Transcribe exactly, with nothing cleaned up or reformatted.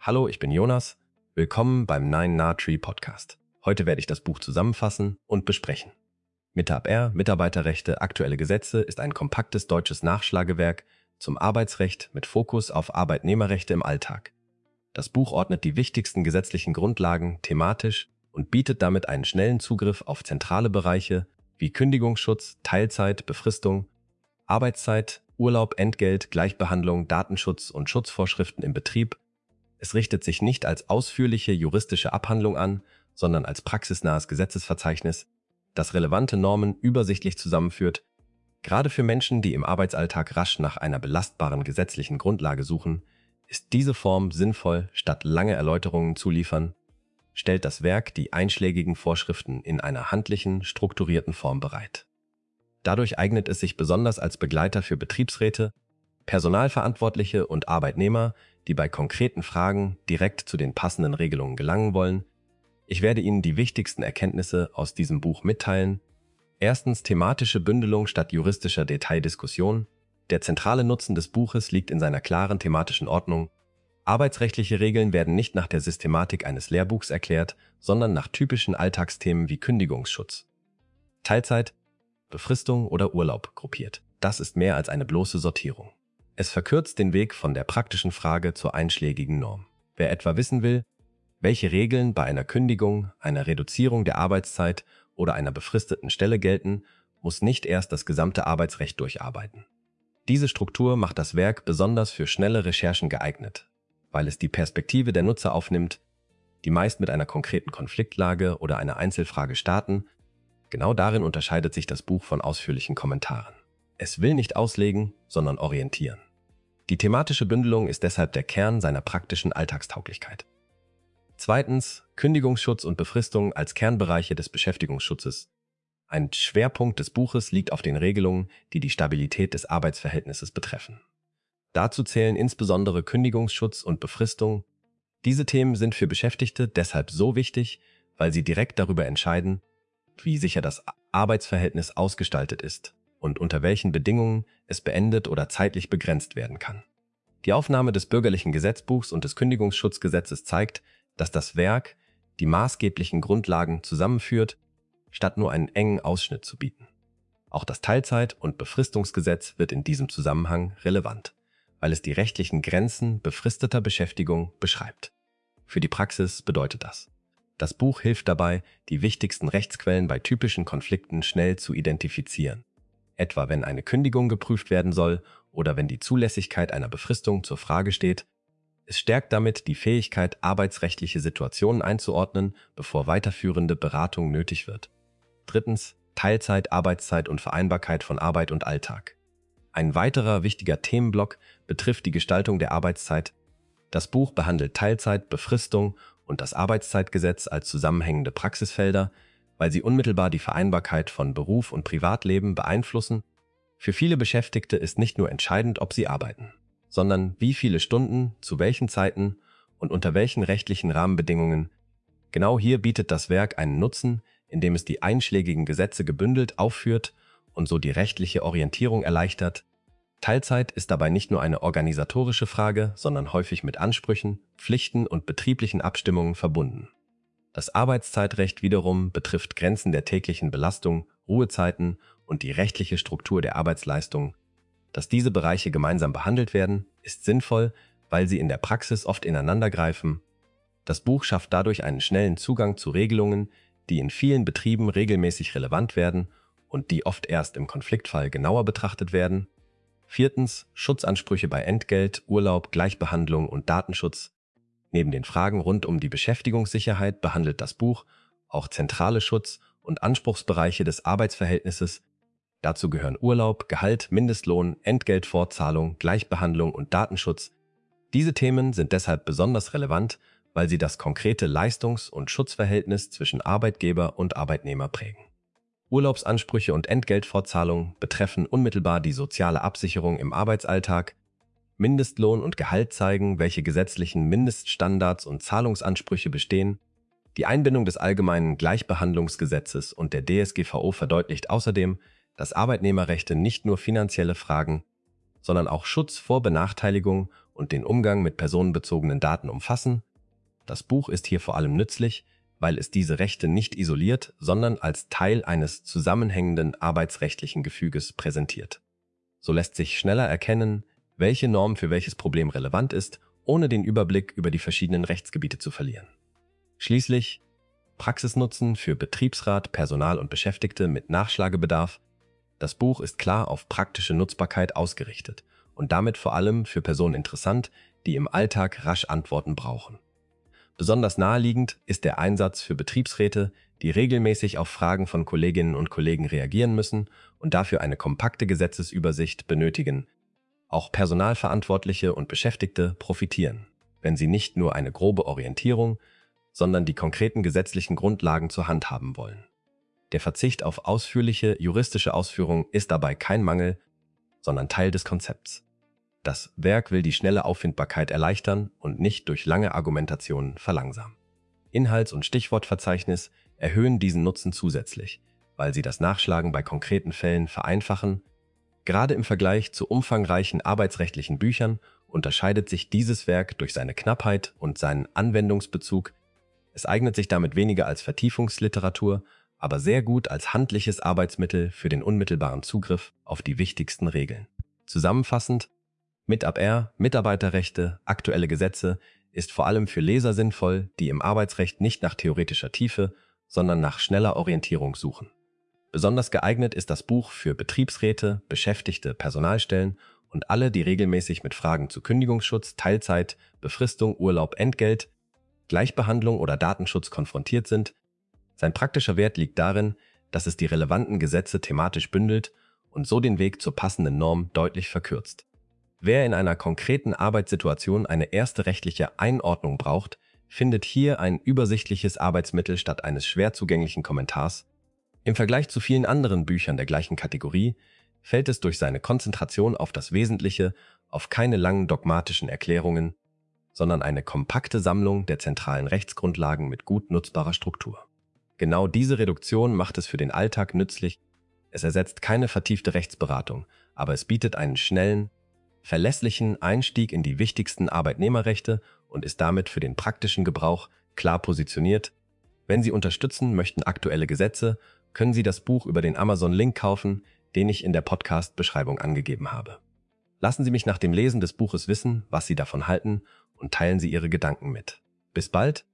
Hallo, ich bin Jonas. Willkommen beim Nine Na Tree Podcast. Heute werde ich das Buch zusammenfassen und besprechen. MITAB R, Mitarbeiterrechte, aktuelle Gesetze ist ein kompaktes deutsches Nachschlagewerk zum Arbeitsrecht mit Fokus auf Arbeitnehmerrechte im Alltag. Das Buch ordnet die wichtigsten gesetzlichen Grundlagen thematisch und bietet damit einen schnellen Zugriff auf zentrale Bereiche wie Kündigungsschutz, Teilzeit, Befristung, Arbeitszeit, Urlaub, Entgelt, Gleichbehandlung, Datenschutz und Schutzvorschriften im Betrieb. Es richtet sich nicht als ausführliche juristische Abhandlung an, sondern als praxisnahes Gesetzesverzeichnis, das relevante Normen übersichtlich zusammenführt. Gerade für Menschen, die im Arbeitsalltag rasch nach einer belastbaren gesetzlichen Grundlage suchen, ist diese Form sinnvoll. Statt lange Erläuterungen zu liefern, stellt das Werk die einschlägigen Vorschriften in einer handlichen, strukturierten Form bereit. Dadurch eignet es sich besonders als Begleiter für Betriebsräte, Personalverantwortliche und Arbeitnehmer, die bei konkreten Fragen direkt zu den passenden Regelungen gelangen wollen. Ich werde Ihnen die wichtigsten Erkenntnisse aus diesem Buch mitteilen. Erstens, thematische Bündelung statt juristischer Detaildiskussion. Der zentrale Nutzen des Buches liegt in seiner klaren thematischen Ordnung. Arbeitsrechtliche Regeln werden nicht nach der Systematik eines Lehrbuchs erklärt, sondern nach typischen Alltagsthemen wie Kündigungsschutz, Teilzeit, Befristung oder Urlaub gruppiert. Das ist mehr als eine bloße Sortierung. Es verkürzt den Weg von der praktischen Frage zur einschlägigen Norm. Wer etwa wissen will, welche Regeln bei einer Kündigung, einer Reduzierung der Arbeitszeit oder einer befristeten Stelle gelten, muss nicht erst das gesamte Arbeitsrecht durcharbeiten. Diese Struktur macht das Werk besonders für schnelle Recherchen geeignet, weil es die Perspektive der Nutzer aufnimmt, die meist mit einer konkreten Konfliktlage oder einer Einzelfrage starten. Genau darin unterscheidet sich das Buch von ausführlichen Kommentaren. Es will nicht auslegen, sondern orientieren. Die thematische Bündelung ist deshalb der Kern seiner praktischen Alltagstauglichkeit. Zweitens, Kündigungsschutz und Befristung als Kernbereiche des Beschäftigungsschutzes. Ein Schwerpunkt des Buches liegt auf den Regelungen, die die Stabilität des Arbeitsverhältnisses betreffen. Dazu zählen insbesondere Kündigungsschutz und Befristung. Diese Themen sind für Beschäftigte deshalb so wichtig, weil sie direkt darüber entscheiden, wie sicher das Arbeitsverhältnis ausgestaltet ist und unter welchen Bedingungen es beendet oder zeitlich begrenzt werden kann. Die Aufnahme des Bürgerlichen Gesetzbuchs und des Kündigungsschutzgesetzes zeigt, dass das Werk die maßgeblichen Grundlagen zusammenführt, statt nur einen engen Ausschnitt zu bieten. Auch das Teilzeit- und Befristungsgesetz wird in diesem Zusammenhang relevant, weil es die rechtlichen Grenzen befristeter Beschäftigung beschreibt. Für die Praxis bedeutet das: Das Buch hilft dabei, die wichtigsten Rechtsquellen bei typischen Konflikten schnell zu identifizieren, etwa wenn eine Kündigung geprüft werden soll oder wenn die Zulässigkeit einer Befristung zur Frage steht. Es stärkt damit die Fähigkeit, arbeitsrechtliche Situationen einzuordnen, bevor weiterführende Beratung nötig wird. Drittens, Teilzeit, Arbeitszeit und Vereinbarkeit von Arbeit und Alltag. Ein weiterer wichtiger Themenblock betrifft die Gestaltung der Arbeitszeit. Das Buch behandelt Teilzeit, Befristung und das Arbeitszeitgesetz als zusammenhängende Praxisfelder, weil sie unmittelbar die Vereinbarkeit von Beruf und Privatleben beeinflussen. Für viele Beschäftigte ist nicht nur entscheidend, ob sie arbeiten, sondern wie viele Stunden, zu welchen Zeiten und unter welchen rechtlichen Rahmenbedingungen. Genau hier bietet das Werk einen Nutzen, indem es die einschlägigen Gesetze gebündelt aufführt und so die rechtliche Orientierung erleichtert. Teilzeit ist dabei nicht nur eine organisatorische Frage, sondern häufig mit Ansprüchen, Pflichten und betrieblichen Abstimmungen verbunden. Das Arbeitszeitrecht wiederum betrifft Grenzen der täglichen Belastung, Ruhezeiten und die rechtliche Struktur der Arbeitsleistung. Dass diese Bereiche gemeinsam behandelt werden, ist sinnvoll, weil sie in der Praxis oft ineinandergreifen. Das Buch schafft dadurch einen schnellen Zugang zu Regelungen, die in vielen Betrieben regelmäßig relevant werden und die oft erst im Konfliktfall genauer betrachtet werden. Viertens, Schutzansprüche bei Entgelt, Urlaub, Gleichbehandlung und Datenschutz. Neben den Fragen rund um die Beschäftigungssicherheit behandelt das Buch auch zentrale Schutz- und Anspruchsbereiche des Arbeitsverhältnisses. Dazu gehören Urlaub, Gehalt, Mindestlohn, Entgeltfortzahlung, Gleichbehandlung und Datenschutz. Diese Themen sind deshalb besonders relevant, weil sie das konkrete Leistungs- und Schutzverhältnis zwischen Arbeitgeber und Arbeitnehmer prägen. Urlaubsansprüche und Entgeltfortzahlung betreffen unmittelbar die soziale Absicherung im Arbeitsalltag. Mindestlohn und Gehalt zeigen, welche gesetzlichen Mindeststandards und Zahlungsansprüche bestehen. Die Einbindung des Allgemeinen Gleichbehandlungsgesetzes und der D S G V O verdeutlicht außerdem, dass Arbeitnehmerrechte nicht nur finanzielle Fragen, sondern auch Schutz vor Benachteiligung und den Umgang mit personenbezogenen Daten umfassen. Das Buch ist hier vor allem nützlich, weil es diese Rechte nicht isoliert, sondern als Teil eines zusammenhängenden arbeitsrechtlichen Gefüges präsentiert. So lässt sich schneller erkennen, welche Norm für welches Problem relevant ist, ohne den Überblick über die verschiedenen Rechtsgebiete zu verlieren. Schließlich Praxisnutzen für Betriebsrat, Personal und Beschäftigte mit Nachschlagebedarf. Das Buch ist klar auf praktische Nutzbarkeit ausgerichtet und damit vor allem für Personen interessant, die im Alltag rasch Antworten brauchen. Besonders naheliegend ist der Einsatz für Betriebsräte, die regelmäßig auf Fragen von Kolleginnen und Kollegen reagieren müssen und dafür eine kompakte Gesetzesübersicht benötigen. Auch Personalverantwortliche und Beschäftigte profitieren, wenn sie nicht nur eine grobe Orientierung, sondern die konkreten gesetzlichen Grundlagen zur Hand haben wollen. Der Verzicht auf ausführliche juristische Ausführungen ist dabei kein Mangel, sondern Teil des Konzepts. Das Werk will die schnelle Auffindbarkeit erleichtern und nicht durch lange Argumentationen verlangsamen. Inhalts- und Stichwortverzeichnis erhöhen diesen Nutzen zusätzlich, weil sie das Nachschlagen bei konkreten Fällen vereinfachen. Gerade im Vergleich zu umfangreichen arbeitsrechtlichen Büchern unterscheidet sich dieses Werk durch seine Knappheit und seinen Anwendungsbezug. Es eignet sich damit weniger als Vertiefungsliteratur, aber sehr gut als handliches Arbeitsmittel für den unmittelbaren Zugriff auf die wichtigsten Regeln. Zusammenfassend: MitAb-R, Mitarbeiterrechte, aktuelle Gesetze, ist vor allem für Leser sinnvoll, die im Arbeitsrecht nicht nach theoretischer Tiefe, sondern nach schneller Orientierung suchen. Besonders geeignet ist das Buch für Betriebsräte, Beschäftigte, Personalstellen und alle, die regelmäßig mit Fragen zu Kündigungsschutz, Teilzeit, Befristung, Urlaub, Entgelt, Gleichbehandlung oder Datenschutz konfrontiert sind. Sein praktischer Wert liegt darin, dass es die relevanten Gesetze thematisch bündelt und so den Weg zur passenden Norm deutlich verkürzt. Wer in einer konkreten Arbeitssituation eine erste rechtliche Einordnung braucht, findet hier ein übersichtliches Arbeitsmittel statt eines schwer zugänglichen Kommentars. Im Vergleich zu vielen anderen Büchern der gleichen Kategorie fällt es durch seine Konzentration auf das Wesentliche, auf keine langen dogmatischen Erklärungen, sondern eine kompakte Sammlung der zentralen Rechtsgrundlagen mit gut nutzbarer Struktur. Genau diese Reduktion macht es für den Alltag nützlich. Es ersetzt keine vertiefte Rechtsberatung, aber es bietet einen schnellen, verlässlichen Einstieg in die wichtigsten Arbeitnehmerrechte und ist damit für den praktischen Gebrauch klar positioniert. Wenn Sie unterstützen möchten aktuelle Gesetze, können Sie das Buch über den Amazon-Link kaufen, den ich in der Podcast-Beschreibung angegeben habe. Lassen Sie mich nach dem Lesen des Buches wissen, was Sie davon halten, und teilen Sie Ihre Gedanken mit. Bis bald!